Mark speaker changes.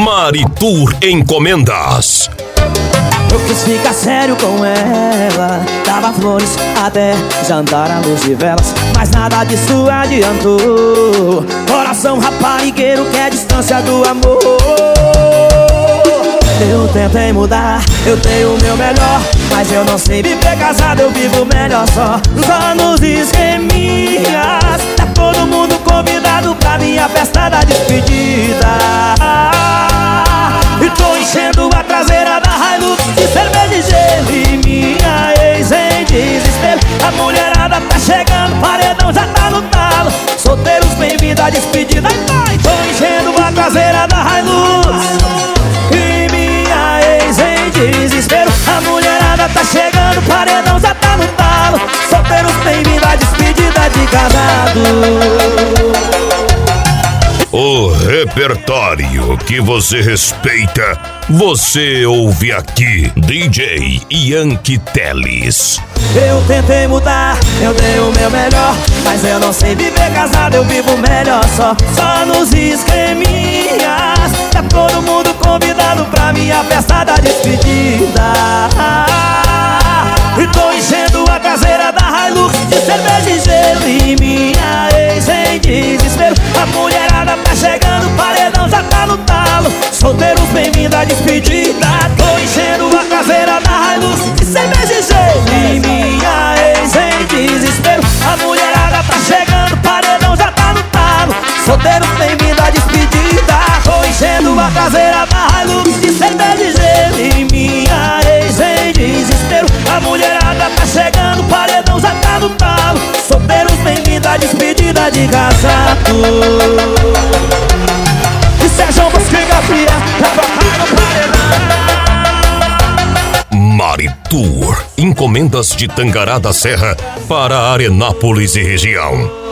Speaker 1: Maritur Encomendas.
Speaker 2: Eu quis ficar sério com ela, dava flores até jantar à luz de velas, mas nada disso adiantou. Coração raparigueiro quer distância do amor. Eu tentei mudar, eu tenho o meu melhor, mas eu não sei viver casado, eu vivo melhor só nos esqueminhas. Tá todo mundo convidado pra minha festa da despedida, e tô enchendo a traseira da Hilux de cerveja e gelo. E minha ex em desespero, a mulherada tá chegando, paredão já tá no talo. Solteiros, bem-vindo à despedida. Ai, tô enchendo a traseira da Hilux. E minha ex em desespero, a mulherada tá chegando, paredão já tá no talo. Solteiros, bem-vindo à despedida de casado.
Speaker 1: O repertório que você respeita, você ouve aqui. DJ Yankee Teles.
Speaker 2: Eu tentei mudar, eu dei o meu melhor, mas eu não sei viver casado, eu vivo melhor só nos esqueminhas. Tá todo mundo convidado pra minha festa da despedida, e tô enchendo a traseira da Hilux de cerveja e gelo. E minha ex em desespero, a mulherada tá chegando, paredão já tá no talo. Solteiros, bem-vindo à despedida. Tô enchendo a traseira da Hilux de cerveja e gelo. E minha ex em desespero, a mulherada tá chegando, paredão já tá no talo. Solteiros, bem-vindo à despedida. Tô enchendo a traseira da Hilux de cerveja e gelo. E minha ex em desespero, a mulherada tá chegando, paredão já tá no talo. Solteiros, bem-vindo à despedida de casado. E Sérgio Bosquinha Fria, pra tocar no paredão.
Speaker 1: Maritur Encomendas de Tangará da Serra para Arenápolis e região.